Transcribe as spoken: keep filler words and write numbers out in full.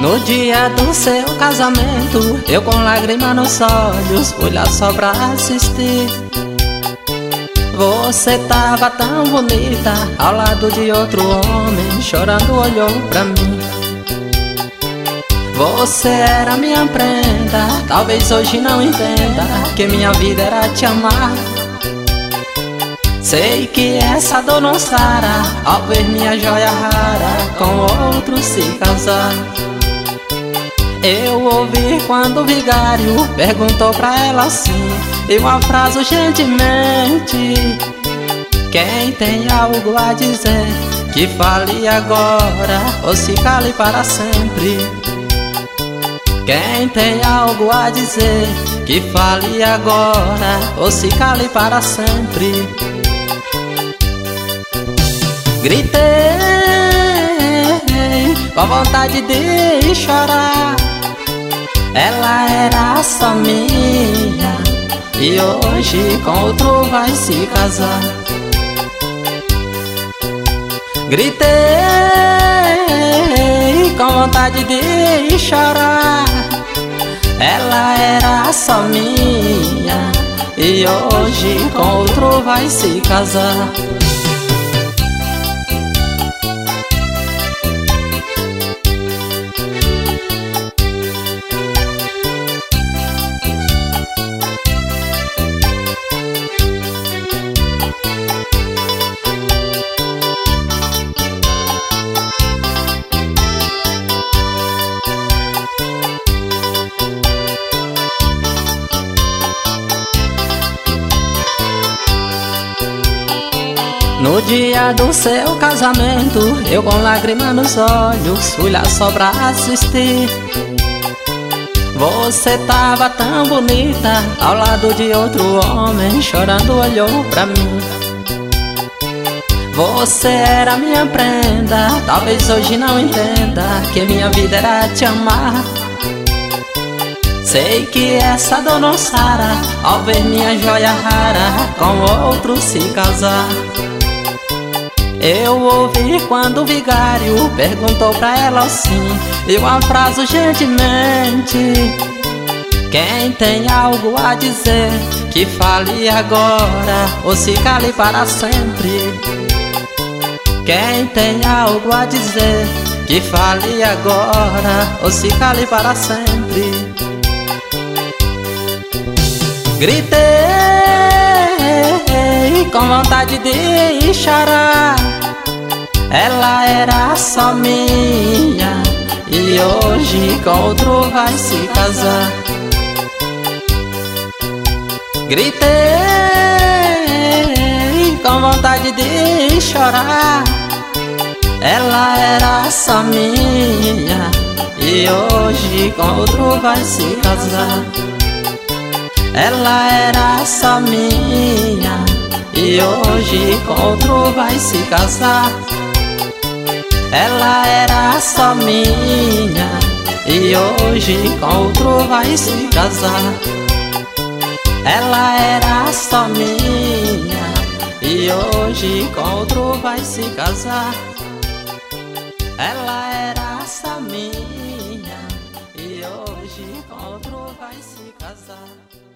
No dia do seu casamento, eu com lágrima nos olhos fui lá só pra assistir. Você tava tão bonita, ao lado de outro homem, chorando olhou pra mim. Você era minha prenda, talvez hoje não entenda que minha vida era te amar. Sei que essa dor não sara ao ver minha joia rara com outro se casar. Eu ouvi quando o vigário perguntou pra ela assim, e uma frase gentilmente: quem tem algo a dizer, que fale agora ou se cale para sempre. Quem tem algo a dizer, que fale agora ou se cale para sempre. Gritei com vontade de chorar. Ela era só minha e hoje com outro vai se casar. Gritei com vontade de chorar. Ela era só minha e hoje com outro vai se casar. No dia do seu casamento, eu com lágrima nos olhos fui lá só pra assistir. Você tava tão bonita, ao lado de outro homem, chorando olhou pra mim. Você era minha prenda, talvez hoje não entenda que minha vida era te amar. Sei que essa dor não sara ao ver minha joia rara com outro se casar. Eu ouvi quando o vigário perguntou pra ela assim, e uma frase gentilmente: quem tem algo a dizer, que fale agora ou se cale para sempre. Quem tem algo a dizer, que fale agora ou se cale para sempre. Gritei com vontade de chorar. Ela era só minha e hoje com outro vai se casar. Gritei com vontade de chorar. Ela era só minha e hoje com outro vai se casar. Ela era só minha e hoje com outro vai se casar. Ela era só minha e hoje com outro vai se casar. Ela era só minha e hoje com outro vai se casar. Ela era só minha e hoje com outro vai se casar.